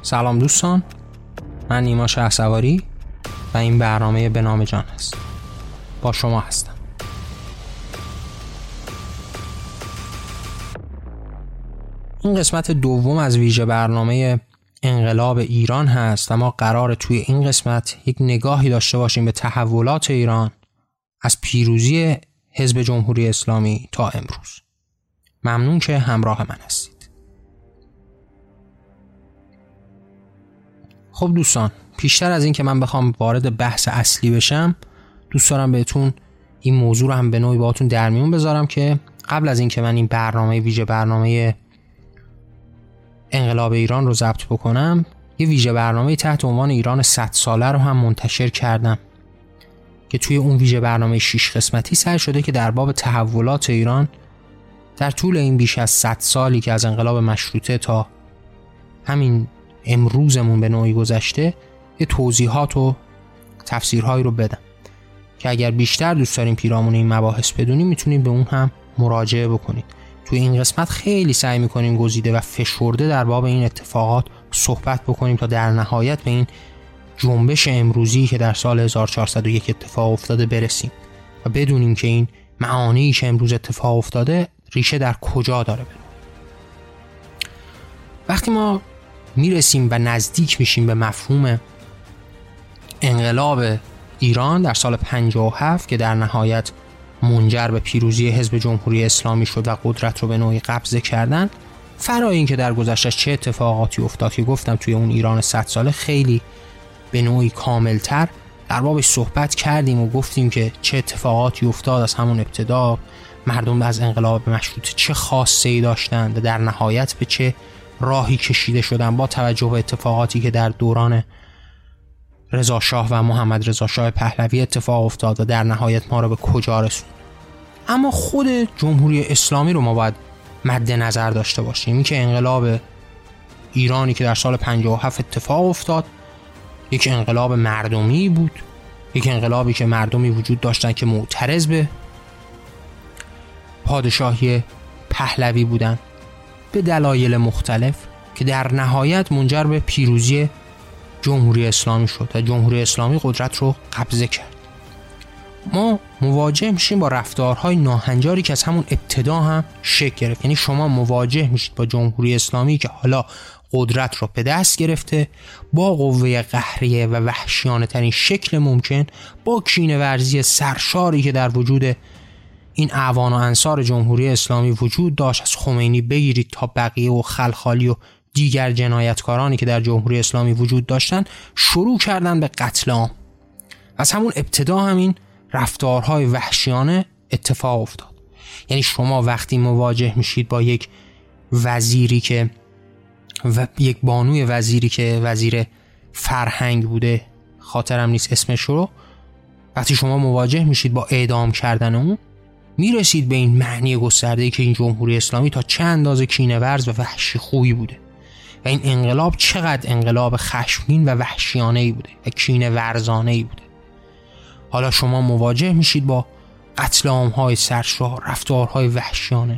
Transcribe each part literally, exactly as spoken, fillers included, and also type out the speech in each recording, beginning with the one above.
سلام دوستان، من نیما شهسواری و این برنامه به نام جان است. با شما هستم. این قسمت دوم از ویژه برنامه انقلاب ایران هست و ما قراره توی این قسمت یک نگاهی داشته باشیم به تحولات ایران از پیروزی حزب جمهوری اسلامی تا امروز. ممنون که همراه من هستید. خب دوستان، پیشتر از این که من بخوام وارد بحث اصلی بشم، دوست دارم بهتون این موضوع رو هم به نوعی باهاتون در میون بذارم که قبل از این که من این برنامه ویژه برنامه انقلاب ایران رو ضبط بکنم، یه ویژه برنامه تحت عنوان ایران صد ساله رو هم منتشر کردم که توی اون ویژه برنامه شش قسمتی سعی شده که در باب تحولات ایران در طول این بیش از صد سالی که از انقلاب مشروطه تا همین امروزمون به نوعی گذشته یه توضیحات و تفسیرهایی رو بدم که اگر بیشتر دوست دارین پیرامون این مباحث بدونیم میتونید به اون هم مراجعه بکنید. توی این قسمت خیلی سعی میکنیم گزیده و فشرده در باب این اتفاقات صحبت بکنیم تا در نهایت به این جنبش امروزی که در سال هزار و چهارصد و یک اتفاق افتاده برسیم و بدونیم که این معانی که امروز اتفاق افتاده ریشه در کجا داره بریم. وقتی ما میرسیم و نزدیک میشیم به مفهوم انقلاب ایران در سال پنجاه و هفت که در نهایت منجر به پیروزی حزب جمهوری اسلامی شد و قدرت رو به نوعی قبضه کردن، فرای این که در گذشته‌اش چه اتفاقاتی افتاد که گفتم توی اون ایران صد ساله خیلی به نوعی کاملتر در بابش صحبت کردیم و گفتیم که چه اتفاقاتی افتاد از همون ابتدا، مردم از انقلاب مشروطه چه خاصه‌ای داشتند و در نهایت به چه راهی کشیده شدن با توجه به اتفاقاتی که در دوران رضا شاه و محمد رضا شاه پهلوی اتفاق افتاد و در نهایت ما رو به کجا رسوند. اما خود جمهوری اسلامی رو ما باید مد نظر داشته باشیم. این که انقلاب ایرانی که در سال پنجاه و هفت اتفاق افتاد یک انقلاب مردمی بود، یک انقلابی که مردمی وجود داشتن که معترض به پادشاهی پهلوی بودن به دلایل مختلف که در نهایت منجر به پیروزی جمهوری اسلامی شد و جمهوری اسلامی قدرت رو قبضه کرد. ما مواجه میشیم با رفتارهای ناهنجاری که از همون ابتدا هم شکل گرفت. یعنی شما مواجه میشید با جمهوری اسلامی که حالا قدرت رو به دست گرفته با قوه قهریه و وحشیانه ترین شکل ممکن، با کینه‌ورزی سرشاری که در وجود این اعوان و انصار جمهوری اسلامی وجود داشت، از خمینی بگیرید تا بقیه و خلخالی و دیگر جنایتکارانی که در جمهوری اسلامی وجود داشتن، شروع کردن به قتل عام. از همون ابتدا همین رفتارهای وحشیانه اتفاق افتاد. یعنی شما وقتی مواجه میشید با یک وزیری که و یک بانوی وزیری که وزیر فرهنگ بوده، خاطرم نیست اسمش رو، وقتی شما مواجه میشید با اعدام کردن اون، میرسید به این معنی گسترده‌ای که این جمهوری اسلامی تا چه اندازه کینه‌ورز و وحشی خویی بوده و این انقلاب چقدر انقلاب خشمگین و وحشیانه‌ای بوده و کینه‌ورزانه‌ای بوده. حالا شما مواجه میشید با قتل عام‌های سرشار، رفتارهای وحشیانه.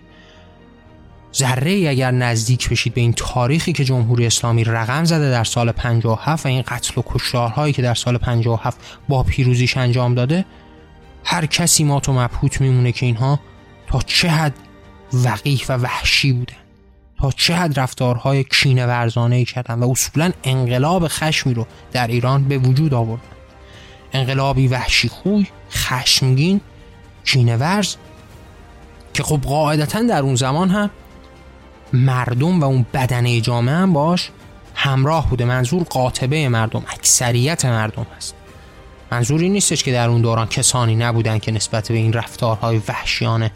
ذره ای اگر نزدیک بشید به این تاریخی که جمهوری اسلامی رقم زده در سال پنجاه و هفت و این قتل و کشتارهایی که در سال پنجاه و هفت با پیروزیش انجام داده، هر کسی مات و مبهوت میمونه که اینها تا چه حد وقیح و وحشی بودن، تا چه حد رفتارهای کینه‌ورزانه‌ای کردن و اصولا انقلاب خشمی رو در ایران به وجود آوردن. انقلابی وحشی خوی، خشمگین، کینه‌ورز که خب قاعدتاً در اون زمان هم مردم و اون بدنه جامعه هم باش همراه بوده. منظور قاطبه مردم، اکثریت مردم هست. منظوری نیستش که در اون دوران کسانی نبودن که نسبت به این رفتارهای وحشیانه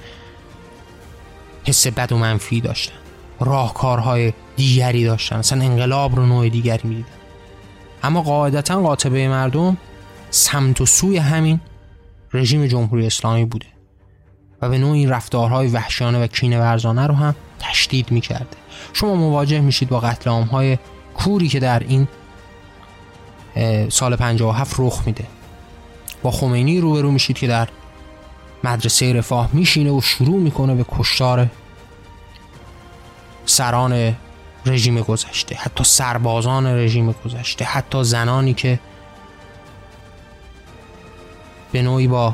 حس بد و منفی داشتن، راهکارهای دیگری داشتن، مثلا انقلاب رو نوع دیگری میدیدن. اما قاعدتاً قاطبه مردم سمت و سوی همین رژیم جمهوری اسلامی بوده و به نوعی رفتارهای وحشیانه و کینه‌ورزانه رو هم تشدید میکرده. شما مواجه میشید با قتل عام‌های کوری که در این سال پنجاه و هفت رخ میده. با خمینی روبرو میشید که در مدرسه رفاه میشینه و شروع میکنه به کشتار سران رژیم گذشته، حتی سربازان رژیم گذشته، حتی زنانی که به نوعی با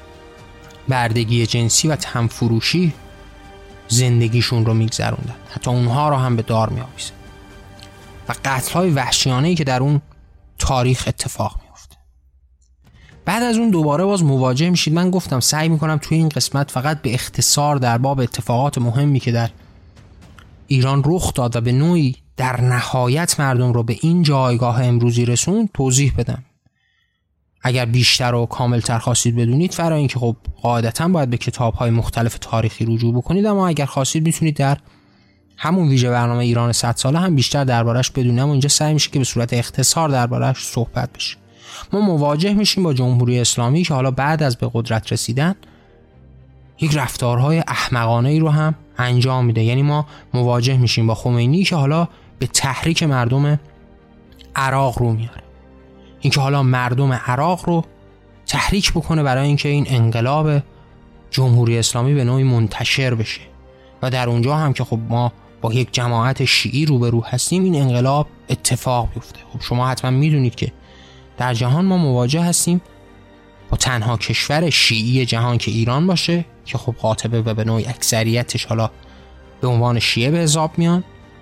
بردگی جنسی و تنفروشی زندگیشون رو میگذروندن، حتی اونها رو هم به دار می آویزن و قتل‌های وحشیانه‌ای که در اون تاریخ اتفاق میفته. بعد از اون دوباره باز مواجه میشید. من گفتم سعی میکنم توی این قسمت فقط به اختصار در باب اتفاقات مهمی که در ایران رخ داد و به نوعی در نهایت مردم رو به این جایگاه امروزی رسوند توضیح بدم. اگر بیشتر و کاملتر خواستید بدونید، فرا اینکه خب قاعدتاً باید به کتاب‌های مختلف تاریخی رجوع بکنید، اما اگر خواستید میتونید در همون ویژه برنامه ایران صد ساله هم بیشتر دربارش بدونید. اما اینجا سعی میشه که به صورت اختصار دربارش صحبت بشه. ما مواجه میشیم با جمهوری اسلامی که حالا بعد از به قدرت رسیدن یک رفتارهای احمقانه ای رو هم انجام میده. یعنی ما مواجه میشیم با خمینی که حالا به تحریک مردم عراق رو میاره، اینکه حالا مردم عراق رو تحریک بکنه برای اینکه این انقلاب جمهوری اسلامی به نوعی منتشر بشه و در اونجا هم که خب ما با یک جماعت شیعی روبرو هستیم این انقلاب اتفاق بیفته. خب شما حتما میدونید که در جهان ما مواجه هستیم با تنها کشور شیعی جهان که ایران باشه که خب قاطبه و به نوعی اکثریتش حالا به عنوان شیعه به حساب میان،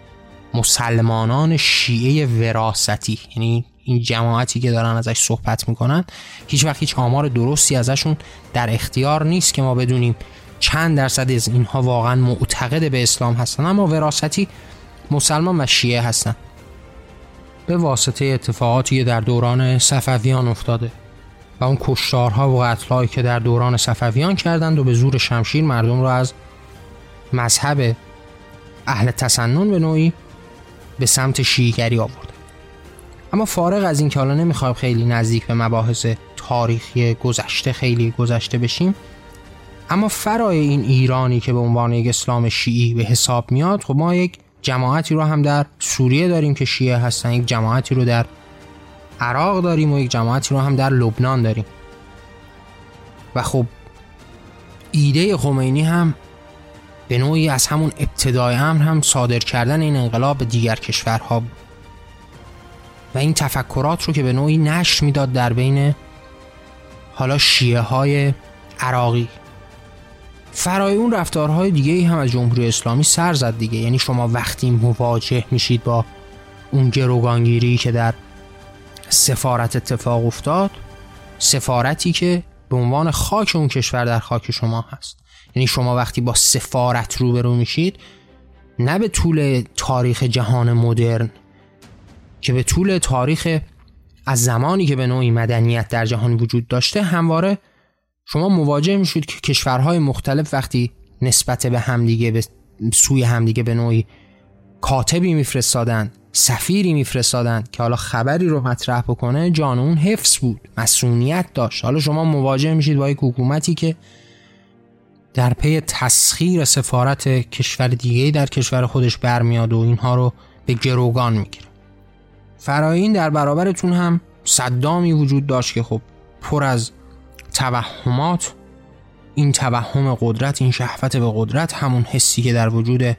مسلمانان شیعه وراثتی، یعنی این جماعتی که دارن ازش صحبت میکنن هیچ وقت هیچ آمار درستی ازشون در اختیار نیست که ما بدونیم چند درصد از اینها واقعا معتقد به اسلام هستن، اما وراثتی مسلمان و شیعه هستن به واسطه اتفاقاتی که در دوران صفویان افتاده و اون کشتارها و قتل‌هایی که در دوران صفویان کردند و به زور شمشیر مردم رو از مذهب اهل تسنن به نوعی به سمت شیعیگری آورد. اما فارغ از این که حالا نمیخوایم خیلی نزدیک به مباحث تاریخی گذشته خیلی گذشته بشیم، اما فرای این ایرانی که به عنوان یک اسلام شیعی به حساب میاد، خب ما یک جماعتی رو هم در سوریه داریم که شیعه هستن، یک جماعتی رو در عراق داریم و یک جماعتی رو هم در لبنان داریم. و خب ایده خمینی هم به نوعی از همون ابتدای امر هم صادر کردن این انقلاب به دیگر کشورها بود و این تفکرات رو که به نوعی نشر میداد در بین حالا شیعه های عراقی. فرای اون رفتارهای دیگه ای هم از جمهوری اسلامی سر زد دیگه. یعنی شما وقتی مواجه میشید با اون گروگانگیری که در سفارت اتفاق افتاد، سفارتی که به عنوان خاک اون کشور در خاک شما هست، یعنی شما وقتی با سفارت روبرو میشید، نه به طول تاریخ جهان مدرن که به طول تاریخ از زمانی که به نوعی مدنیت در جهان وجود داشته، همواره شما مواجه میشید که کشورهای مختلف وقتی نسبت به همدیگه به سوی همدیگه به نوعی کاتبی میفرستادن، سفیری میفرستادن که حالا خبری رو مطرح بکنه، جان اون حفظ بود، مسئولیت داشت. حالا شما مواجه میشید با یک حکومتی که در پی تسخیر سفارت کشور دیگه‌ای در کشور خودش برمیاد و اینها رو به گروگان میگیره. فرای این در برابرتون هم صدامی وجود داشت که خب پر از توهمات، این توهم قدرت، این شهوت به قدرت، همون حسی که در وجود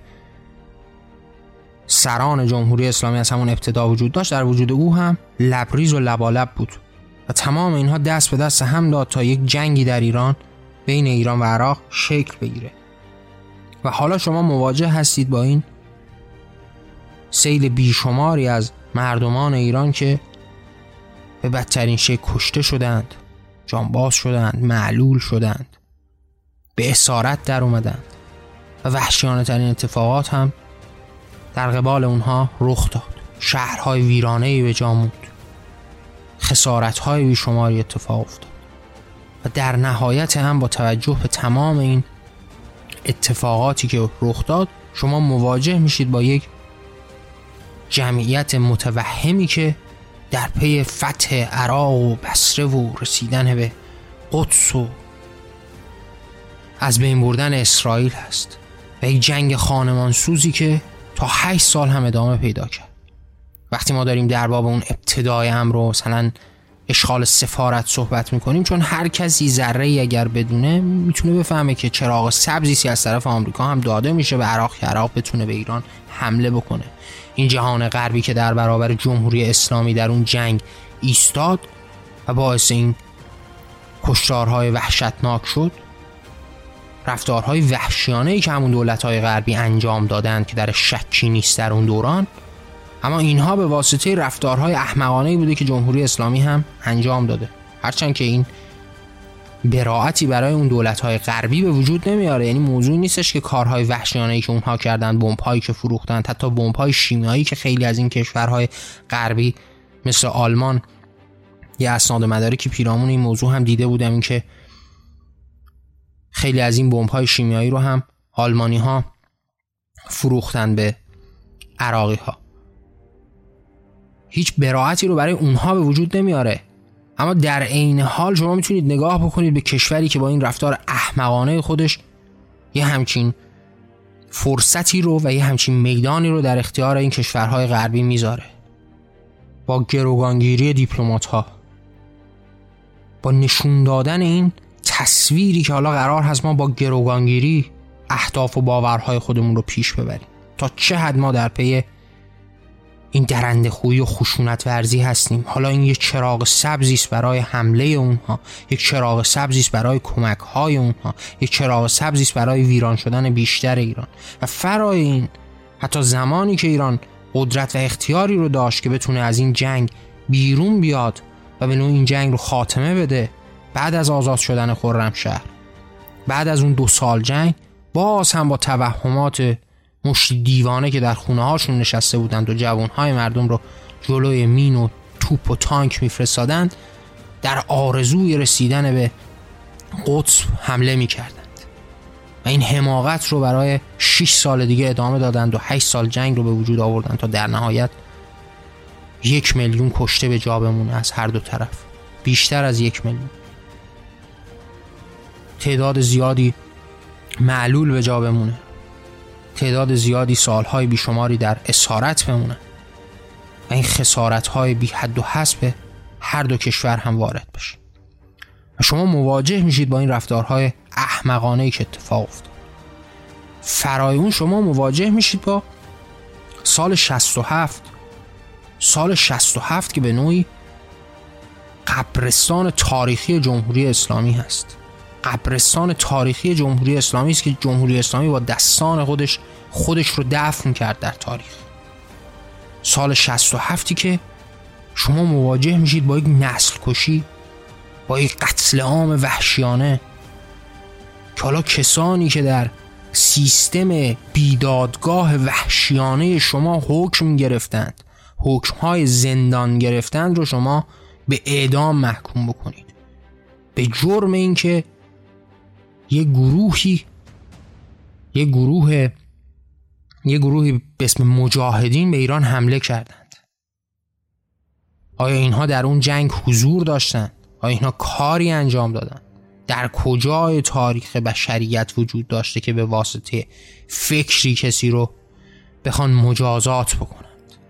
سران جمهوری اسلامی از همون ابتدا وجود داشت، در وجود او هم لبریز و لبالب بود و تمام اینها دست به دست هم داد تا یک جنگی در ایران بین ایران و عراق شکل بگیره. و حالا شما مواجه هستید با این سیل بیشماری از مردمان ایران که به بدترین شکل کشته شدند، جانباز شدند، معلول شدند، به اسارت در اومدند و وحشیانه ترین اتفاقات هم در قبال اونها رخ داد. شهرهای ویرانه‌ای به جا موند، خسارت‌های بیشماری اتفاق افتاد و در نهایت هم با توجه به تمام این اتفاقاتی که رخ داد، شما مواجه میشید با یک جمعیت متوهمی که در پی فتح عراق و بصره و رسیدن به قدس و از بین بردن اسرائیل هست و یک جنگ خانمانسوزی که تا هشت سال هم ادامه پیدا کرد. وقتی ما داریم در باب اون ابتدای امر رو مثلا اشغال سفارت صحبت میکنیم، چون هر کسی ذره‌ای اگر بدونه میتونه بفهمه که چراغ سبزی از طرف آمریکا هم داده میشه به عراق که عراق بتونه به ایران حمله بکنه. این جهان غربی که در برابر جمهوری اسلامی در اون جنگ ایستاد و باعث این کشتارهای وحشتناک شد، رفتارهای وحشیانه‌ای که همون دولت‌های غربی انجام دادند که در شکی نیست در اون دوران، اما اینها به واسطه رفتارهای احمقانه‌ای بوده که جمهوری اسلامی هم انجام داده. هرچند که این براعتی برای اون دولت‌های غربی به وجود نمیاره، یعنی موضوع نیستش که کارهای وحشیانه‌ای که اونها کردن، بمب‌هایی که فروختن، حتی بمب‌های شیمیایی که خیلی از این کشورهای غربی مثل آلمان، یه اسناد مدارکی پیرامون این موضوع هم دیده بودم، این که خیلی از این بمب‌های شیمیایی رو هم آلمانی‌ها فروختن به عراقی‌ها. هیچ براعتی رو برای اونها به وجود نمیاره، اما در عین حال شما میتونید نگاه بکنید به کشوری که با این رفتار احمقانه خودش یه همچین فرصتی رو و یه همچین میدانی رو در اختیار این کشورهای غربی میذاره، با گروگانگیری دیپلمات‌ها، با نشون دادن این تصویری که حالا قرار هست ما با گروگانگیری اهداف و باورهای خودمون رو پیش ببریم. تا چه حد ما در پی این درنده خویی و خشونت ورزی هستیم. حالا این یک چراغ سبزی است برای حمله اونها، یک چراغ سبزی است برای کمک های اونها، یک چراغ سبزی است برای ویران شدن بیشتر ایران. و فرای این، حتی زمانی که ایران قدرت و اختیاری رو داشت که بتونه از این جنگ بیرون بیاد و به نوعی این جنگ رو خاتمه بده، بعد از آزاد شدن خرمشهر، بعد از اون دو سال جنگ، باز هم با توهمات مشتی دیوانه که در خونه هاشون نشسته بودند و جوانهای مردم رو جلوی مین و توپ و تانک میفرستادند، در آرزوی رسیدن به قدس حمله میکردند و این حماقت رو برای شش سال دیگه ادامه دادند و هشت سال جنگ رو به وجود آوردند تا در نهایت یک میلیون کشته به جا بمونه از هر دو طرف، بیشتر از یک میلیون، تعداد زیادی معلول به جا بمونه، تعداد زیادی سالهای بیشماری در اسارت بمونه و این خسارتهای بی حد و حسب هر دو کشور هم وارد بشه و شما مواجه میشید با این رفتارهای احمقانه‌ای که اتفاق افتاد. فرای اون شما مواجه میشید با سال شصت و هفت، سال شصت و هفت که به نوعی قبرستان تاریخی جمهوری اسلامی هست. قبرستان تاریخی جمهوری اسلامی است که جمهوری اسلامی با دستان خودش خودش رو دفن کرد در تاریخ. سال شصت و هفتی که شما مواجه میشید با یک نسل کشی، با یک قتل عام وحشیانه که حالا کسانی که در سیستم بیدادگاه وحشیانه شما حکم گرفتند، حکم‌های زندان گرفتند رو شما به اعدام محکوم بکنید، به جرم این که یه گروهی یه گروه یه گروهی به اسم مجاهدین به ایران حمله کردند. آیا اینها در اون جنگ حضور داشتند؟ آیا اینها کاری انجام دادند؟ در کجای تاریخ بشریت وجود داشته که به واسطه فکری کسی رو بخوان مجازات بکنند؟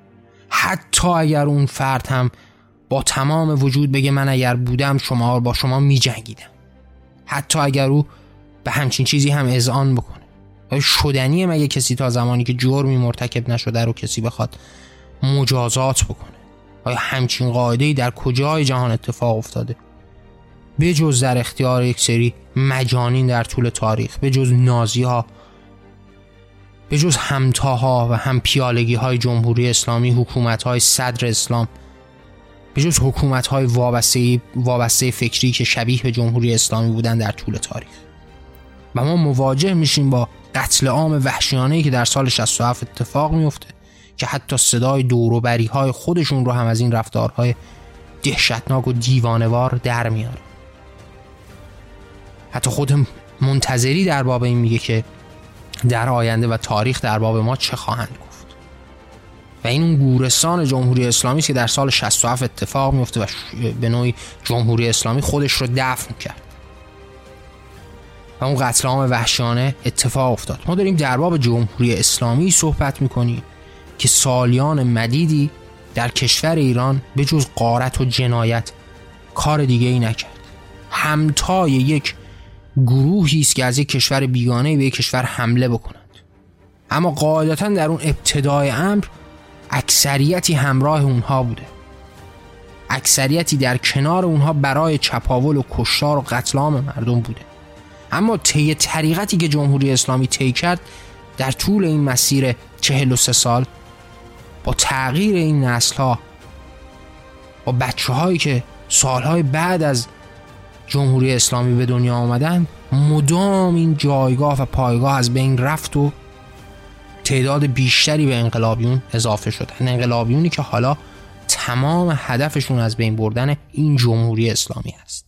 حتی اگر اون فرد هم با تمام وجود بگه من اگر بودم شما با شما می جنگیدم، حتی اگر او به همچین چیزی هم اذعان بکنه، آیا شدنیه مگه کسی تا زمانی که جرمی مرتکب نشده رو کسی بخواد مجازات بکنه؟ آیا همچین قاعده‌ای در کجای جهان اتفاق افتاده؟ به جز در اختیار یک سری مجانین در طول تاریخ، به جز نازی ها، به جز همتاها و هم پیالگی های جمهوری اسلامی، حکومت های صدر اسلام، به جز حکومت های وابسته وابسته فکری که شبیه به جمهوری اسلامی بودن در طول تاریخ. و ما مواجه میشیم با قتل عام وحشیانه‌ای که در سال شصت و هفت اتفاق میفته که حتی صدای دوروبری های خودشون رو هم از این رفتارهای دهشتناک و دیوانوار در میاره. حتی خود منتظری در باب این میگه که در آینده و تاریخ در باب ما چه خواهند گفت. و این اون گورستان جمهوری اسلامی است که در سال شصت و هفت اتفاق میفته و به نوعی جمهوری اسلامی خودش رو دفن کرد و اون قتل عام وحشیانه اتفاق افتاد. ما داریم در باب جمهوری اسلامی صحبت میکنیم که سالیان مدیدی در کشور ایران به جز غارت و جنایت کار دیگه ای نکرد. همتای یک گروهی است که از یک کشور بیگانه به یک کشور حمله بکنند، اما قاعدتا در اون ابتدای امر اکثریتی همراه اونها بوده، اکثریتی در کنار اونها برای چپاول و کشتار و قتل عام مردم بوده. اما طی طریقتی که جمهوری اسلامی طی کرد در طول این مسیر چهل و سه سال، با تغییر این نسل‌ها، با بچه‌هایی که سالهای بعد از جمهوری اسلامی به دنیا آمدن، مدام این جایگاه و پایگاه از بین رفت و تعداد بیشتری به انقلابیون اضافه شدن. انقلابیونی که حالا تمام هدفشون از بین بردن این جمهوری اسلامی است.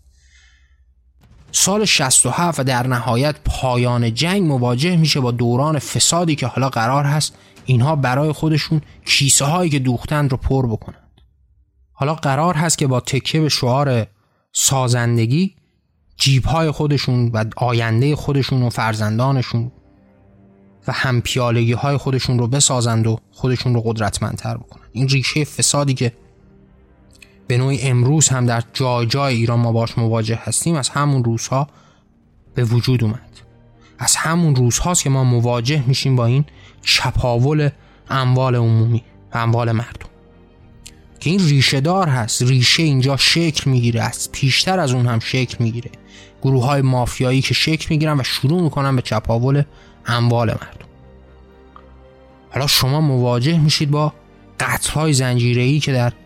سال شصت و هفت و در نهایت پایان جنگ مواجه میشه با دوران فسادی که حالا قرار هست اینها برای خودشون کیسه هایی که دوختند رو پر بکنند. حالا قرار هست که با تکیه به شعار سازندگی جیب های خودشون و آینده خودشون و فرزندانشون و همپیالگی های خودشون رو بسازند و خودشون رو قدرتمندتر بکنند. این ریشه فسادی که به نوعی امروز هم در جای جای ایران ما باش مواجه هستیم از همون روزها به وجود اومد. از همون روزهاست که ما مواجه میشیم با این چپاول اموال عمومی و اموال مردم که این ریشه دار هست. ریشه اینجا شکل میگیره، از پیشتر از اون هم شکل میگیره. گروه های مافیایی که شکل میگیرن و شروع میکنن به چپاول اموال مردم. حالا شما مواجه میشید با قتل های زنجیره‌ای که در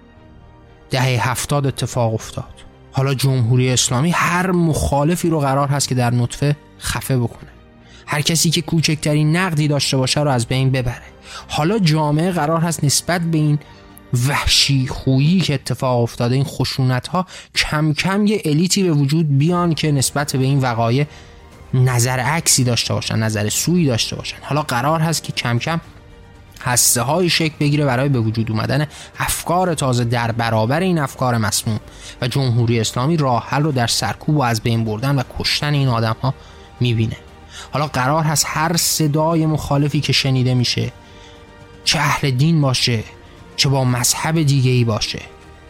دهه هفتاد اتفاق افتاد. حالا جمهوری اسلامی هر مخالفی رو قرار هست که در نطفه خفه بکنه، هر کسی که کوچکترین نقدی داشته باشه رو از بین ببره. حالا جامعه قرار هست نسبت به این وحشی خویی که اتفاق افتاده، این خشونت ها، کم کم یه الیتی به وجود بیان که نسبت به این وقایع نظر عکسی داشته باشن، نظر سویی داشته باشن. حالا قرار هست که کم کم هسته های شکل بگیره برای به وجود اومدن افکار تازه در برابر این افکار مسموم و جمهوری اسلامی راه حل رو در سرکوب و از بین بردن و کشتن این آدم ها میبینه. حالا قرار هست هر صدای مخالفی که شنیده میشه، چه اهل دین باشه، چه با مذهب دیگه ای باشه،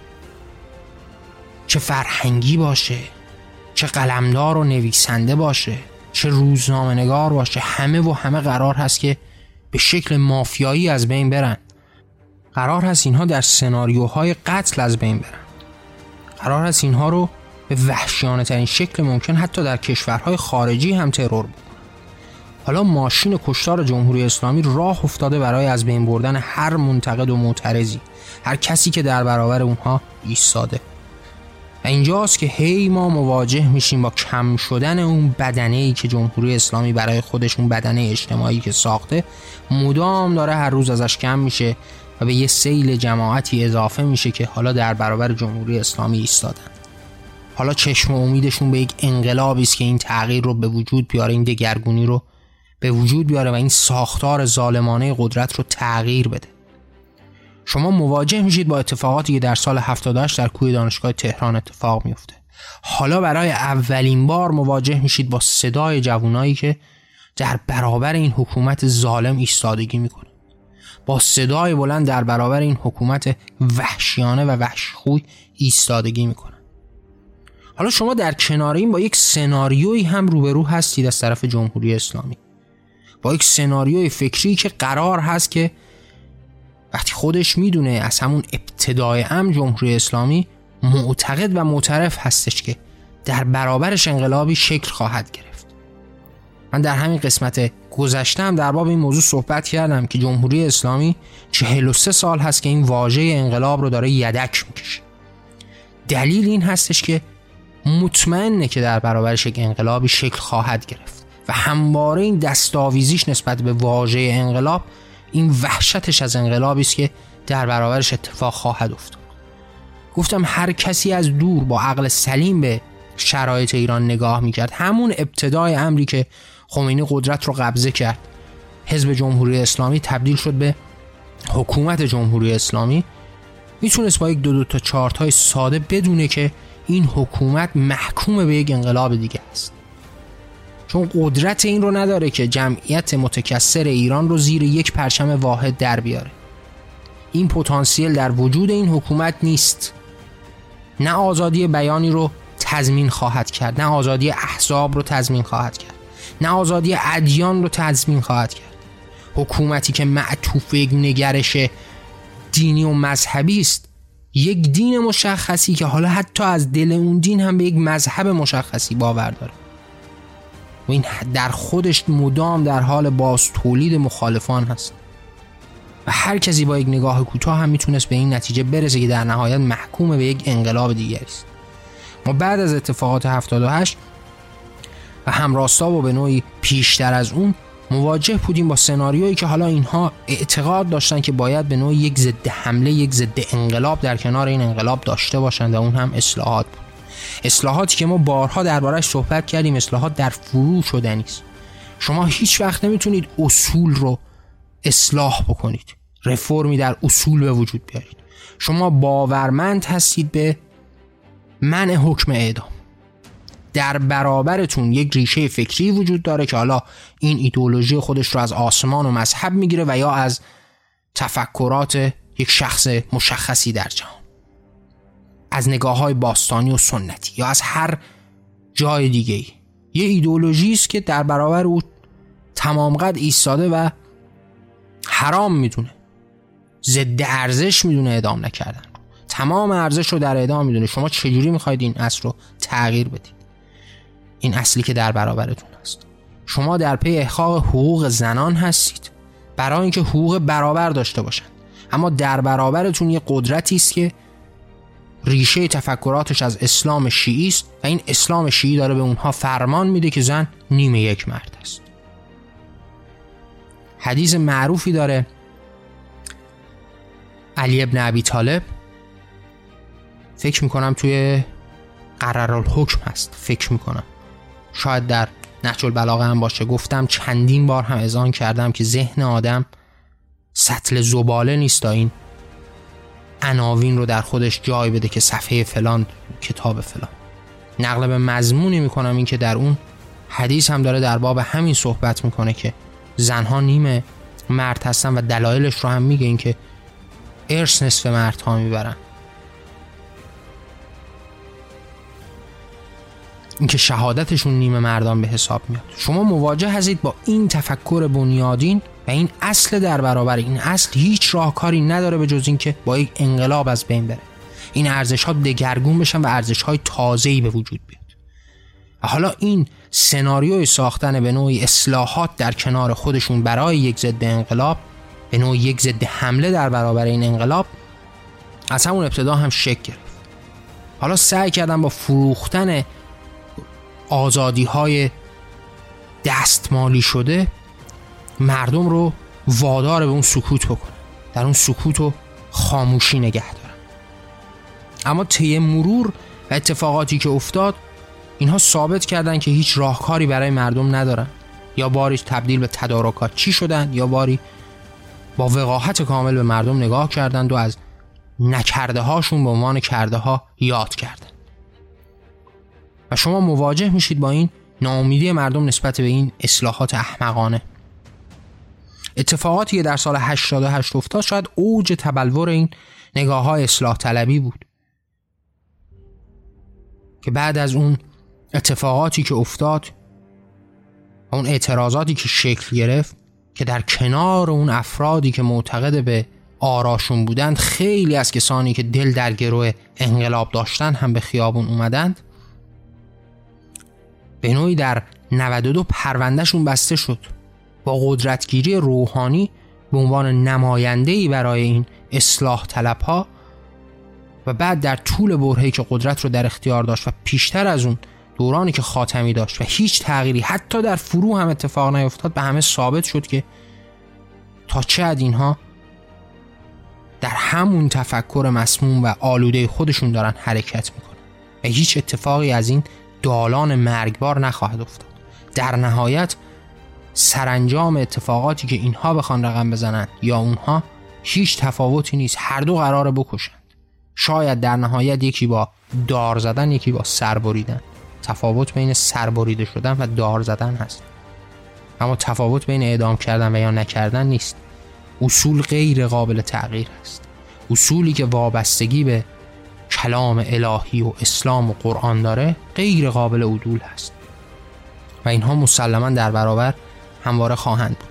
چه فرهنگی باشه، چه قلمدار و نویسنده باشه، چه روزنامه نگار باشه، همه و همه قرار هست که به شکل مافیایی از بین برن. قرار هست اینها در سناریوهای قتل از بین برن. قرار هست اینها رو به وحشیانه ترین شکل ممکن حتی در کشورهای خارجی هم ترور بکنن. حالا ماشین کشتار جمهوری اسلامی راه افتاده برای از بین بردن هر منتقد و معترضی، هر کسی که در برابر اونها ایستاده. و اینجاست که هی ما مواجه میشیم با کم شدن اون بدنه‌ای که جمهوری اسلامی برای خودش، اون بدنه اجتماعی که ساخته، مدام داره هر روز ازش کم میشه و به یه سیل جماعتی اضافه میشه که حالا در برابر جمهوری اسلامی ایستادن. حالا چشم و امیدشون به یک انقلابی است که این تغییر رو به وجود بیاره، این دگرگونی رو به وجود بیاره و این ساختار ظالمانه قدرت رو تغییر بده. شما مواجه میشید با اتفاقاتی که در سال هفتاد و هشت در کوه دانشگاه تهران اتفاق میفته. حالا برای اولین بار مواجه میشید با صدای جوانایی که در برابر این حکومت ظالم ایستادگی میکنه، با صدای بلند در برابر این حکومت وحشیانه و وحشیخوی ایستادگی میکنه. حالا شما در کنار این با یک سناریویی هم روبرو هستید از طرف جمهوری اسلامی، با یک سناریوی فکری که قرار هست که وقتی خودش میدونه از همون ابتدای امر جمهوری اسلامی معتقد و معترف هستش که در برابرش انقلابی شکل خواهد گرفت. من در همین قسمت گذشته هم در باب این موضوع صحبت کردم که جمهوری اسلامی چهل و سه سال هست که این واژه انقلاب رو داره یدک میکشه. دلیل این هستش که مطمئنه که در برابرش یک انقلابی شکل خواهد گرفت و همواره این دستاویزیش نسبت به واژه انقلاب این وحشتش از انقلابی است که در برابرش اتفاق خواهد افتاد. گفتم هر کسی از دور با عقل سلیم به شرایط ایران نگاه میکرد، همون ابتدای امری که خمینی قدرت رو قبضه کرد، حزب جمهوری اسلامی تبدیل شد به حکومت جمهوری اسلامی، میتونست با یک دو دو تا چارت های ساده بدونه که این حکومت محکوم به یک انقلاب دیگه است، چون قدرت این رو نداره که جمعیت متکثر ایران رو زیر یک پرچم واحد در بیاره. این پتانسیل در وجود این حکومت نیست. نه آزادی بیانی رو تضمین خواهد کرد، نه آزادی احزاب رو تضمین خواهد کرد، نه آزادی ادیان رو تضمین خواهد کرد. حکومتی که معطوف به یک نگرش دینی و مذهبی است، یک دین مشخصی که حالا حتی از دل اون دین هم به یک مذهب مشخصی باور داره و این در خودش مدام در حال باز تولید مخالفان هست و هر کسی با یک نگاه کوتاه هم میتونست به این نتیجه برسه که در نهایت محکوم به یک انقلاب دیگری است. ما بعد از اتفاقات هفتاد و هشت و همراستا و به نوعی پیشتر از اون مواجه بودیم با سناریویی که حالا اینها اعتقاد داشتن که باید به نوعی یک ضد حمله، یک ضد انقلاب در کنار این انقلاب داشته باشند و اون هم اصلاحات بود. اصلاحاتی که ما بارها درباره‌اش صحبت کردیم، اصلاحات در فرو شدنی است. شما هیچ وقت نمیتونید اصول رو اصلاح بکنید، رفرمی در اصول به وجود بیارید. شما باورمند هستید به منع حکم اعدام، در برابرتون یک ریشه فکری وجود داره که حالا این ایدئولوژی خودش رو از آسمان و مذهب میگیره و یا از تفکرات یک شخص مشخصی در جهان، از نگاه‌های باستانی و سنتی یا از هر جای دیگه‌ای. یه ایدئولوژی است که در برابر او تمام قد ایستاده و حرام میدونه، ضد ارزش میدونه اعدام نکردن، تمام ارزش رو در اعدام میدونه. شما چجوری میخواید این اصل رو تغییر بدید؟ این اصلی که در برابرتون هست. شما در پی احقاق حقوق زنان هستید برای اینکه حقوق برابر داشته باشن، اما در برابرتون یه قدرتی است که ریشه تفکراتش از اسلام شیعی است و این اسلام شیعی داره به اونها فرمان میده که زن نیمه یک مرد است. حدیث معروفی داره علی ابن ابی طالب، فکر میکنم توی قرارالحکم هست، فکر میکنم شاید در نهج البلاغه هم باشه. گفتم چندین بار هم اذعان کردم که ذهن آدم سطل زباله نیست تا این عناوین رو در خودش جای بده که صفحه فلان کتاب فلان. نقل به مضمونی میکنم این که در اون حدیث هم داره در باب همین صحبت میکنه که زنها نیمه مرد هستن و دلایلش رو هم میگه، این که ارث نصف مردها میبرن، اینکه شهادتشون نیمه مردان به حساب میاد. شما مواجه هستید با این تفکر بنیادین و این اصل در برابر این اصل هیچ راهکاری نداره به جز این که با یک انقلاب از بین بره، این ارزش ها دگرگون بشن و ارزش های تازه‌ای به وجود بیاد. و حالا این سناریوی ساختن به نوعی اصلاحات در کنار خودشون برای یک ضد انقلاب، به نوعی یک ضد حمله در برابر این انقلاب، از همون ابتدا هم شکل گرفت. حالا سعی کردن با فروختن آزادی های دستمالی شده مردم رو وادار به اون سکوت بکنن، در اون سکوت و خاموشی نگه دارن. اما طی مرور و اتفاقاتی که افتاد، اینها ثابت کردن که هیچ راهکاری برای مردم ندارن، یا باری تبدیل به تدارکات چی شدن، یا باری با وقاحت کامل به مردم نگاه کردند و از نکرده هاشون به عنوان کرده ها یاد کردن. و شما مواجه میشید با این ناامیدی مردم نسبت به این اصلاحات احمقانه. اتفاقاتی که در سال هشتاد و هشت افتاد شاید اوج تبلور این نگاه های اصلاح طلبی بود که بعد از اون اتفاقاتی که افتاد، اون اعتراضاتی که شکل گرفت، که در کنار اون افرادی که معتقد به آراشون بودند، خیلی از کسانی که دل در گروه انقلاب داشتن هم به خیابون اومدند، به نوعی در نود و دو پروندهشون بسته شد با قدرتگیری روحانی به عنوان نماینده‌ای برای این اصلاح طلب‌ها. و بعد در طول برهه‌ای که قدرت رو در اختیار داشت و پیشتر از اون دورانی که خاتمی داشت و هیچ تغییری حتی در فرو هم اتفاق نیفتاد، به همه ثابت شد که تا چه حد اینها در همون تفکر مسموم و آلوده خودشون دارن حرکت میکنن و هیچ اتفاقی از این دالان مرگبار نخواهد افتاد. در نهایت سرانجام اتفاقاتی که اینها بخوان رقم بزنن یا اونها، هیچ تفاوتی نیست، هر دو قراره بکشند. شاید در نهایت یکی با دار زدن، یکی با سر بریدن. تفاوت بین سر بریده شدن و دار زدن هست، اما تفاوت بین اعدام کردن و یا نکردن نیست. اصول غیر قابل تغییر است، اصولی که وابستگی به کلام الهی و اسلام و قرآن داره غیر قابل عدول هست و اینها مسلما در برابر همواره خواهند بود.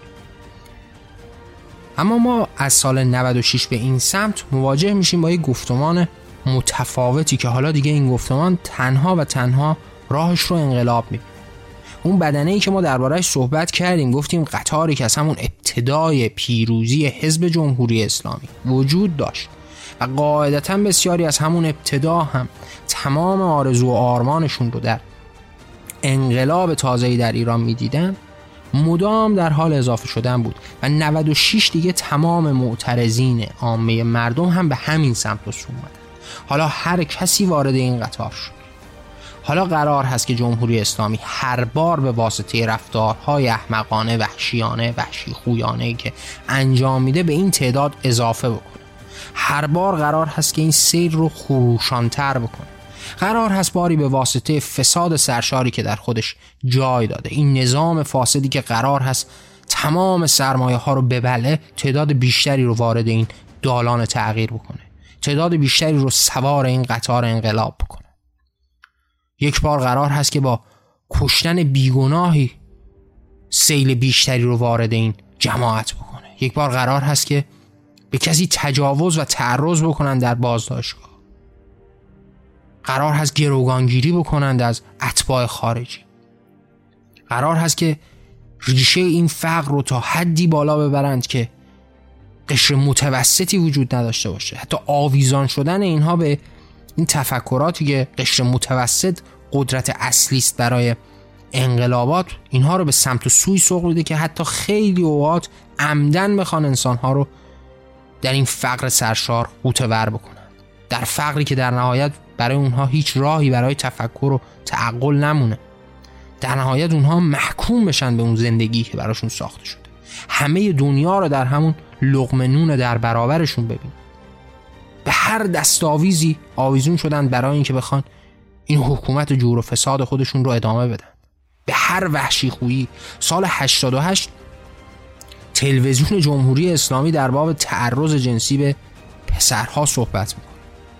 اما ما از سال نود و شش به این سمت مواجه میشیم با یک گفتمان متفاوتی که حالا دیگه این گفتمان تنها و تنها راهش رو انقلاب میبینه. اون بدنه‌ای که ما درباره‌اش صحبت کردیم، گفتیم قطاری که از همون ابتدای پیروزی حزب جمهوری اسلامی وجود داشت و قاعدتاً بسیاری از همون ابتدا هم تمام آرزو و آرمانشون رو در انقلاب تازه‌ای در ایران میدیدن، مدام در حال اضافه شدن بود و نود و شش دیگه تمام معترضین عامه مردم هم به همین سمت رسو اومدن. حالا هر کسی وارد این قطار شد. حالا قرار هست که جمهوری اسلامی هر بار به واسطه رفتارهای احمقانه، وحشیانه، وحشی خویانه‌ای که انجام میده به این تعداد اضافه بکنه. هر بار قرار هست که این سیر رو خروشان‌تر بکنه. قرار هست باری به واسطه فساد سرشاری که در خودش جای داده، این نظام فاسدی که قرار هست تمام سرمایه ها رو ببله، تعداد بیشتری رو وارد این دالان تغییر بکنه، تعداد بیشتری رو سوار این قطار انقلاب بکنه. یک بار قرار هست که با کشتن بیگناهی سیل بیشتری رو وارد این جماعت بکنه. یک بار قرار هست که به کسی تجاوز و تعرض بکنن در بازداشتگاه. قرار هست گروگانگیری بکنند از اتباع خارجی. قرار هست که ریشه این فقر رو تا حدی بالا ببرند که قشر متوسطی وجود نداشته باشه. حتی آویزان شدن اینها به این تفکراتی که قشر متوسط قدرت اصلی است برای انقلابات، اینها رو به سمت و سوی سوق میده که حتی خیلی اوقات عمدن بخوان انسانها رو در این فقر سرشار غوطه‌ور بکنند، در فقری که در نهایت برای اونها هیچ راهی برای تفکر و تعقل نمونه. در نهایت اونها محکوم بشن به اون زندگی که براشون ساخته شده. همه دنیا رو در همون لقمه نون در برابرشون ببین. به هر دستاویزی آویزون شدن برای اینکه بخوان این حکومت جور و فساد خودشون رو ادامه بدن. به هر وحشی خویی. سال هشتاد و هشت تلویزیون جمهوری اسلامی در باب تعرض جنسی به پسرها صحبت میکنه.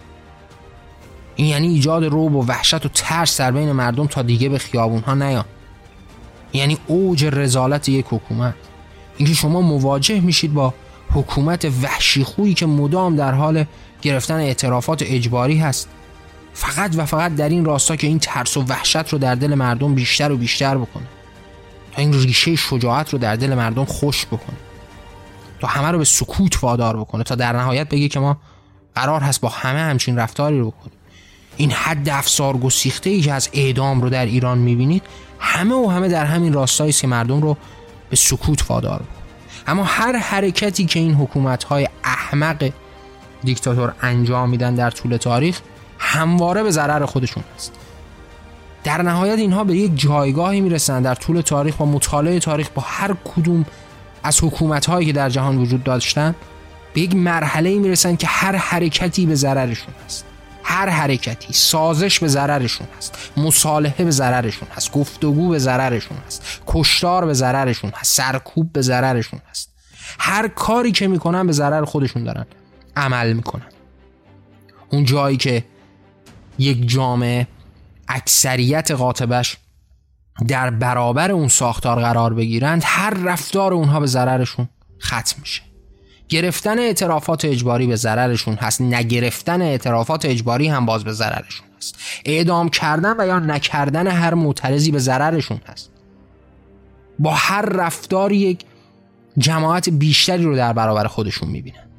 این یعنی ایجاد رعب و وحشت و ترس در بین مردم تا دیگه به خیابونها نیان. یعنی اوج رذالت یک حکومت. اینکه شما مواجه میشید با حکومت وحشی خویی که مدام در حال گرفتن اعترافات اجباری هست، فقط و فقط در این راستا که این ترس و وحشت رو در دل مردم بیشتر و بیشتر بکنه، تا این ریشه شجاعت رو در دل مردم خوش بکنه، تا همه رو به سکوت وادار بکنه، تا در نهایت بگه که ما قرار هست با همه همچین رفتاری رو بکنیم. این حد افسار گسیخته‌ای که از اعدام رو در ایران میبینید، همه و همه در همین راستایی است که مردم رو به سکوت وادار بکنه. اما هر حرکتی که این حکومت‌های احمق دیکتاتور انجام میدن در طول تاریخ همواره به ضرر خودشون است. در نهایت اینها به یک جایگاهی میرسن در طول تاریخ، با مطالعه تاریخ، با هر کدوم از حکومت‌هایی که در جهان وجود داشتن، به یک مرحله‌ای میرسن که هر حرکتی به ضررشون است. هر حرکتی، سازش به ضررشون است، مصالحه به ضررشون است، گفتگو به ضررشون است، کشتار به ضررشون است، سرکوب به ضررشون است. هر کاری که میکنن به ضرر خودشون دارن عمل میکنن. اون جایی که یک جامعه اکثریت قاطبش در برابر اون ساختار قرار بگیرند، هر رفتار اونها به ضررشون ختم میشه. گرفتن اعترافات اجباری به ضررشون هست، نگرفتن اعترافات اجباری هم باز به ضررشون هست. اعدام کردن و یا نکردن هر معترضی به ضررشون هست. با هر رفتاری یک جماعت بیشتری رو در برابر خودشون میبینن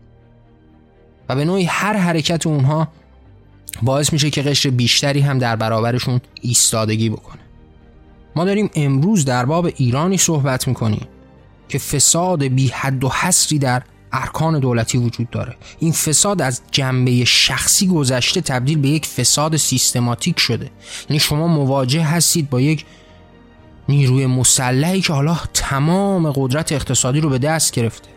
و به نوعی هر حرکت اونها باعث میشه که قشر بیشتری هم در برابرشون ایستادگی بکنه. ما داریم امروز در باب ایرانی صحبت میکنیم که فساد بی حد و حصری در ارکان دولتی وجود داره. این فساد از جنبه شخصی گذشته تبدیل به یک فساد سیستماتیک شده. یعنی شما مواجه هستید با یک نیروی مسلحی که حالا تمام قدرت اقتصادی رو به دست گرفته،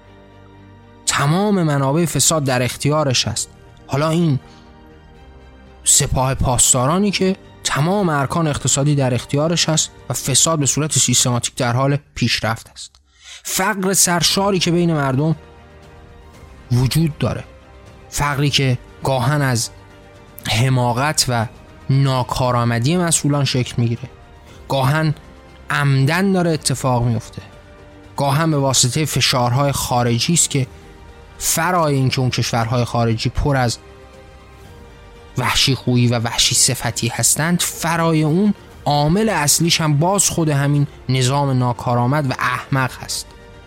تمام منابع فساد در اختیارش هست. حالا این سپاه پاسدارانی که تمام ارکان اقتصادی در اختیارش هست و فساد به صورت سیستماتیک در حال پیشرفت است. فقر سرشاری که بین مردم وجود داره، فقری که گاهن از حماقت و ناکارآمدی مسئولان شکل میگیره، گاهن عمدن داره اتفاق میفته، گاهن به واسطه فشارهای خارجی است که فرای این که اون کشورهای خارجی پر از وحشی خویی و وحشی صفتی هستند، فرای اون عامل اصلیش هم باز خود همین نظام ناکارآمد و احمق هست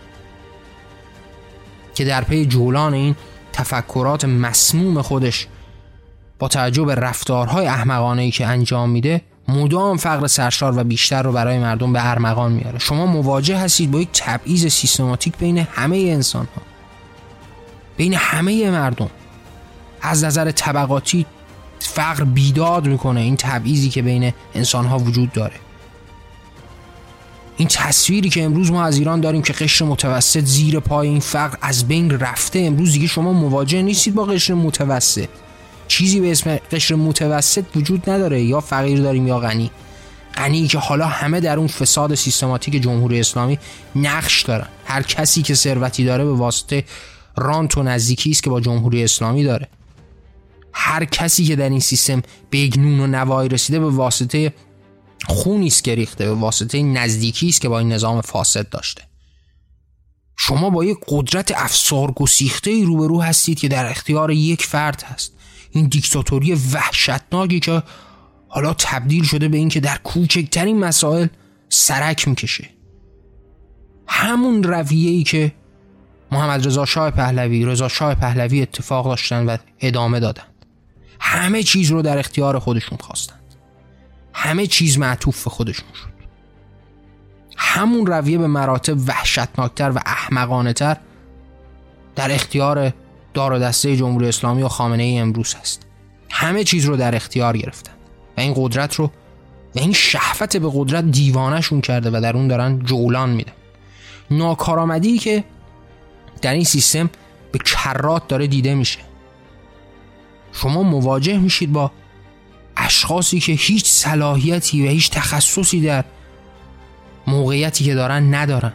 که در پی جولان این تفکرات مسموم خودش با توجه به رفتارهای احمقانه‌ای که انجام میده مدام فقر سرشار و بیشتر رو برای مردم به ارمغان میاره. شما مواجه هستید با یک تبعیض سیستماتیک بین همه انسان ها، بین همه مردم. از نظر طبقاتی فقر بیداد میکنه این تبعیضی که بین انسان ها وجود داره. این تصویری که امروز ما از ایران داریم که قشر متوسط زیر پای این فقر از بین رفته، امروز دیگه شما مواجه نیستید با قشر متوسط. چیزی به اسم قشر متوسط وجود نداره، یا فقیر داریم یا غنی. غنی که حالا همه در اون فساد سیستماتیک جمهوری اسلامی نقش دارن. هر کسی که ثروتی داره به واسطه رانت و نزدیکی است که با جمهوری اسلامی داره. هر کسی که در این سیستم به گنون و نوایی رسیده به واسطه خونی است که ریخته، به واسطه نزدیکی است که با این نظام فاسد داشته. شما با یک قدرت افسار گسیخته‌ای روبرو هستید که در اختیار یک فرد هست. این دیکتاتوری وحشتناکی که حالا تبدیل شده به این که در کوچکترین مسائل سرک میکشه. همون رویه‌ای که محمد رضا شاه پهلوی، رضا شاه پهلوی اتفاق داشتن و ادامه دادن. همه چیز رو در اختیار خودشون خواستند. همه چیز معطوف به خودشون شد. همون رویه به مراتب وحشتناکتر و احمقانه‌تر در اختیار دار و دسته جمهوری اسلامی و خامنه‌ای امروز هست. همه چیز رو در اختیار گرفتن و این قدرت رو و این شهوت به قدرت دیوانه‌شون کرده و در اون دارن جولان میدن. ناکارآمدی که در این سیستم به کرات داره دیده میشه. شما مواجه میشید با اشخاصی که هیچ صلاحیتی و هیچ تخصصی در موقعیتی که دارن ندارن.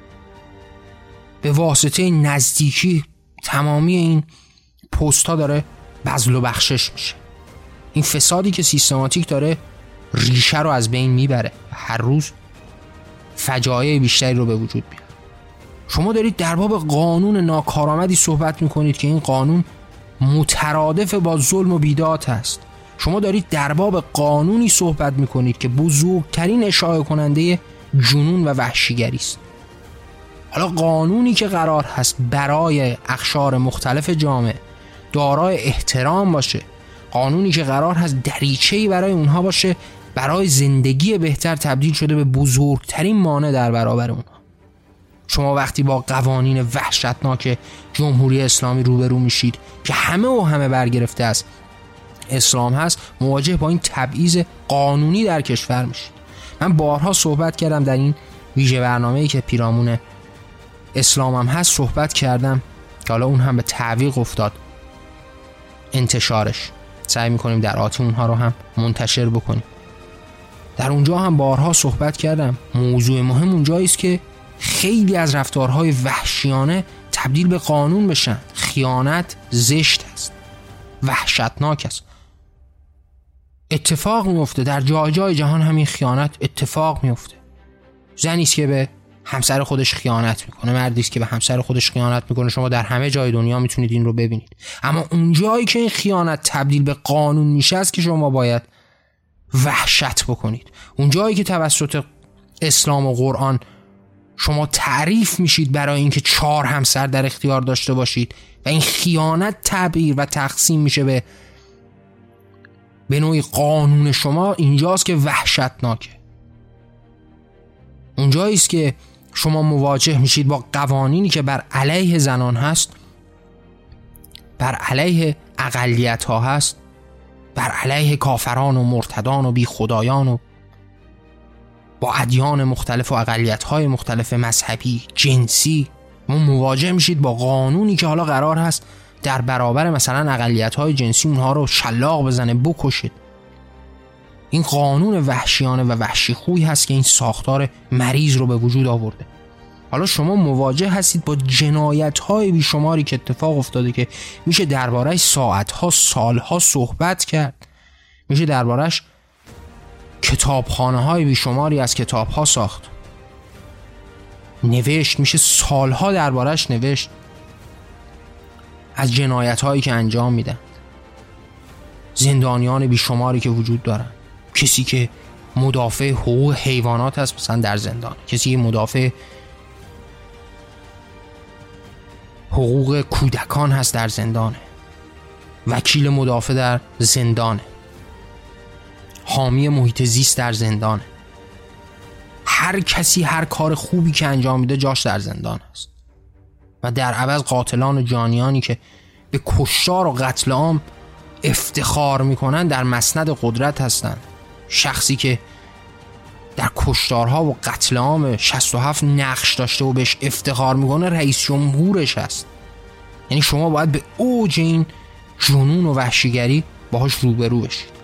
به واسطه نزدیکی تمامی این پست ها داره بذل و بخشش میشه. این فسادی که سیستماتیک داره ریشه رو از بین میبره و هر روز فجایع بیشتری رو به وجود میاره. شما دارید در باب قانون ناکارآمدی صحبت میکنید که این قانون مترادف با ظلم و بیداد هست. شما دارید در باب قانونی صحبت میکنید که بزرگترین اشاعه کننده جنون و وحشیگری است. حالا قانونی که قرار هست برای اقشار مختلف جامعه دارای احترام باشه، قانونی که قرار هست دریچه‌ای برای اونها باشه برای زندگی بهتر، تبدیل شده به بزرگترین مانع در برابر اونها. شما وقتی با قوانین وحشتناک جمهوری اسلامی روبرو میشید که همه و همه برگرفته از اسلام هست، مواجه با این تبعیض قانونی در کشور میشید. من بارها صحبت کردم در این ویژه برنامه‌ای که پیرامون اسلام هم هست، صحبت کردم که حالا اون هم به تعویق افتاد انتشارش. سعی میکنیم در آتی اونها رو هم منتشر بکنیم. در اونجا هم بارها صحبت کردم موضوع مهم اونجایی است که خیلی از رفتارهای وحشیانه تبدیل به قانون بشن. خیانت زشت است، وحشتناک است، اتفاق میفته در جای جای جهان. همین خیانت اتفاق میفته. زنی است که به همسر خودش خیانت میکنه، مردی است که به همسر خودش خیانت میکنه. شما در همه جای دنیا میتونید این رو ببینید. اما اون جایی که این خیانت تبدیل به قانون میشه است که شما باید وحشت بکنید. اون جایی که توسط اسلام و قرآن شما تعریف میشید برای اینکه چهار همسر در اختیار داشته باشید و این خیانت تعبیر و تقسیم میشه به به نوعی قانون شما، اینجاست که وحشتناکه. اونجایی است که شما مواجه میشید با قوانینی که بر علیه زنان هست، بر علیه اقلیت ها هست، بر علیه کافران و مرتدان و بی خدایان و با ادیان مختلف و اقلیت های مختلف مذهبی، جنسی. ما مواجه میشید با قانونی که حالا قرار هست در برابر مثلا اقلیت های جنسی اونها رو شلاق بزنه، بکشید. این قانون وحشیانه و وحشی خوی هست که این ساختار مریض رو به وجود آورده. حالا شما مواجه هستید با جنایت‌های بیشماری که اتفاق افتاده که میشه درباره‌اش ساعت‌ها سال‌ها صحبت کرد، میشه درباره‌اش کتابخانه‌های بیشماری از کتاب‌ها ساخت، نوشت، میشه سال‌ها درباره‌اش نوشت از جنایت‌هایی که انجام میدن، زندانیان بیشماری که وجود دارن، کسی که مدافع حقوق حیوانات هست مثلا در زندان، کسی که مدافع حقوق کودکان هست در زندانه، وکیل مدافع در زندانه، حامی محیط زیست در زندانه. هر کسی هر کار خوبی که انجام میده جاش در زندان است و در عوض قاتلان و جانیانی که به کشتار و قتل عام افتخار میکنن در مسند قدرت هستن. شخصی که در کشتارها و قتل عام شصت و هفت نقش داشته و بهش افتخار میکنه رئیس جمهورش هست. یعنی شما باید به اوج این جنون و وحشیگری باهاش روبرو بشید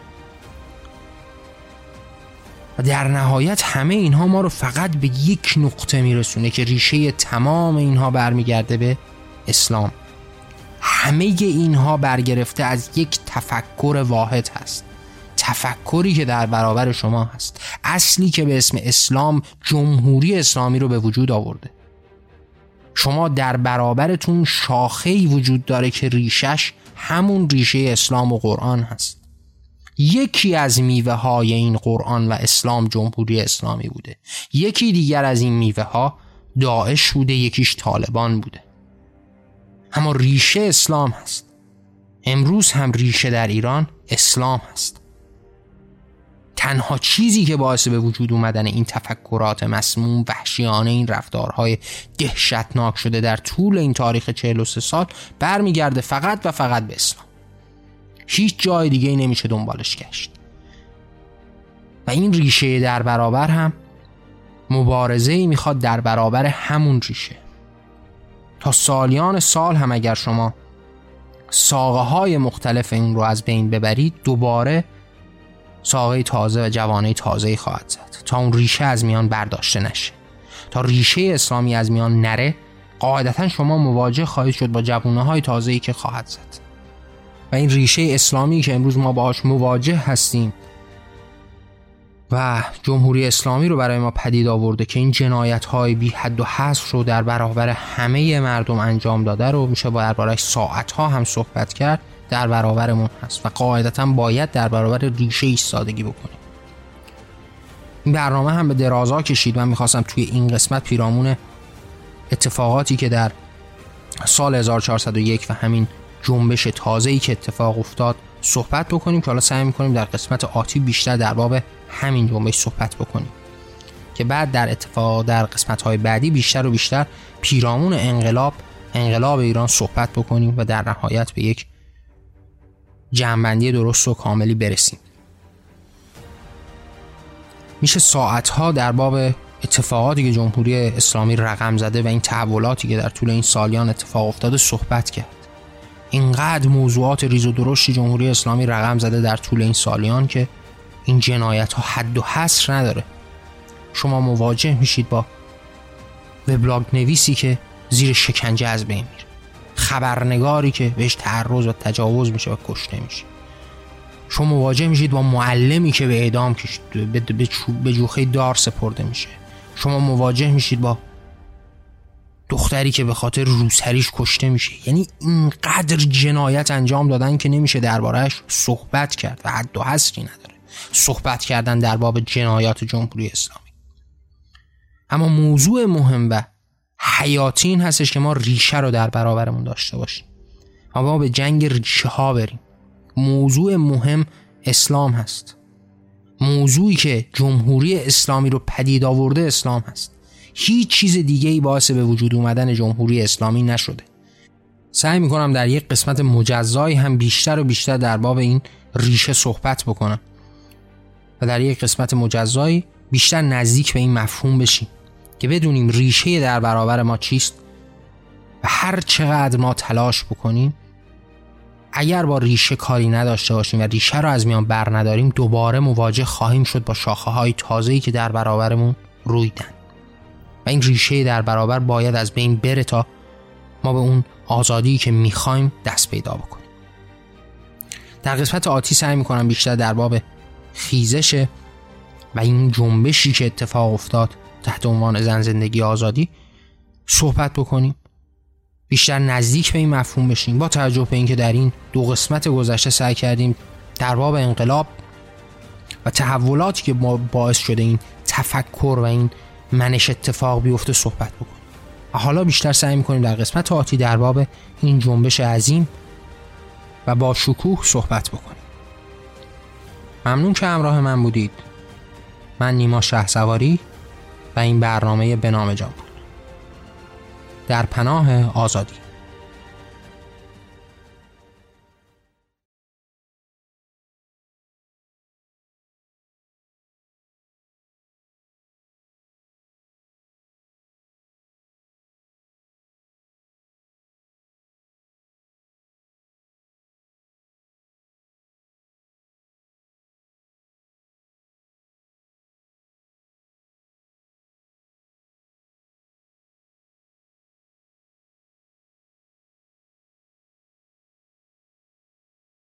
و در نهایت همه اینها ما رو فقط به یک نقطه میرسونه که ریشه تمام اینها برمیگرده به اسلام. همه اینها برگرفته از یک تفکر واحد هست، تفکری که در برابر شما هست، اصلی که به اسم اسلام جمهوری اسلامی رو به وجود آورده. شما در برابرتون شاخه‌ای وجود داره که ریشش همون ریشه اسلام و قرآن هست. یکی از میوه های این قرآن و اسلام جمهوری اسلامی بوده، یکی دیگر از این میوه ها داعش بوده، یکیش طالبان بوده. اما ریشه اسلام هست. امروز هم ریشه در ایران اسلام هست. تنها چیزی که باعث به وجود اومدن این تفکرات مسموم وحشیانه، این رفتارهای دهشتناک شده در طول این تاریخ چهل و سه سال برمیگرده فقط و فقط به اسلام. هیچ جای دیگه ای نمیشه دنبالش گشت. و این ریشه در برابر هم مبارزه‌ای میخواد در برابر همون ریشه. تا سالیان سال هم اگر شما ساقه های مختلف این رو از بین ببرید، دوباره ساقه تازه و جوانه تازه‌ای خواهد زد تا اون ریشه از میان برداشته نشه. تا ریشه اسلامی از میان نره، قاعدتا شما مواجه خواهید شد با جوانه های تازه‌ای که خواهد زد. و این ریشه اسلامی که امروز ما باهاش مواجه هستیم و جمهوری اسلامی رو برای ما پدید آورده که این جنایت‌های بی حد و حصر رو در برابر همه مردم انجام داده رو میشه با دربارش ساعت‌ها هم صحبت کرد، در برابرمون هست و قاعدتاً باید در برابر ریشه ایستادگی بکنیم. این برنامه هم به درازا کشید. من میخواستم توی این قسمت پیرامون اتفاقاتی که در سال هزار و چهارصد و یک و همین جنبش تازه‌ای که اتفاق افتاد صحبت بکنیم که حالا سعی می‌کنیم در قسمت آتی بیشتر در باب همین جنبش صحبت بکنیم که بعد در اتفاق در قسمت‌های بعدی بیشتر و بیشتر پیرامون انقلاب انقلاب ایران صحبت بکنیم و در نهایت به یک جمع‌بندی درست و کاملی برسیم. میشه ساعت‌ها در باب اتفاقاتی که جمهوری اسلامی رقم زده و این تحولاتی که در طول این سالیان اتفاق افتاده صحبت کرد. اینقدر موضوعات ریز و درشتی جمهوری اسلامی رقم زده در طول این سالیان که این جنایت ها حد و حصر نداره. شما مواجه میشید با وبلاگ نویسی که زیر شکنجه از بین میره، خبرنگاری که بهش تعرض و تجاوز میشه و کشته میشه. شما مواجه میشید با معلمی که به اعدام کشیده به, به, به جوخه دار سپرده میشه. شما مواجه میشید با دختری که به خاطر روسریش کشته میشه. یعنی اینقدر جنایت انجام دادن که نمیشه درباره‌اش صحبت کرد و حد و حصری نداره صحبت کردن در باب جنایات جمهوری اسلامی. اما موضوع مهم و حیاتی این هستش که ما ریشه رو در برابرمون داشته باشیم، اما ما به جنگ ریشه ها بریم. موضوع مهم اسلام هست. موضوعی که جمهوری اسلامی رو پدید آورده اسلام هست. هیچ چیز دیگه ای باعث به وجود اومدن جمهوری اسلامی نشده. سعی میکنم در یک قسمت مجزایی هم بیشتر و بیشتر در باب این ریشه صحبت بکنم و در یک قسمت مجزایی بیشتر نزدیک به این مفهوم بشیم که بدونیم ریشه در برابر ما چیست و هر چقدر ما تلاش بکنیم اگر با ریشه کاری نداشته باشیم و ریشه رو از میان بر نداریم، دوباره مواجه خواهیم شد با شاخه های تازه‌ای که در برابرمون رویدن. و این ریشه در برابر باید از بین بره تا ما به اون آزادی که میخوایم دست پیدا بکنیم. در قسمت آتی سعی میکنم بیشتر در باب خیزش و این جنبشی که اتفاق افتاد تحت عنوان زن زندگی آزادی صحبت بکنیم، بیشتر نزدیک به این مفهوم بشیم، با توجه به اینکه در این دو قسمت گذشته سعی کردیم در باب انقلاب و تحولاتی که باعث شده این تفکر و این منش اتفاق بیفته صحبت بکنیم. و حالا بیشتر سعی میکنیم در قسمت آتی در باب این جنبش عظیم و با شکوه صحبت بکنیم. ممنون که همراه من بودید. من نیما شهسواری و این برنامه به نام جان بود. در پناه آزادی.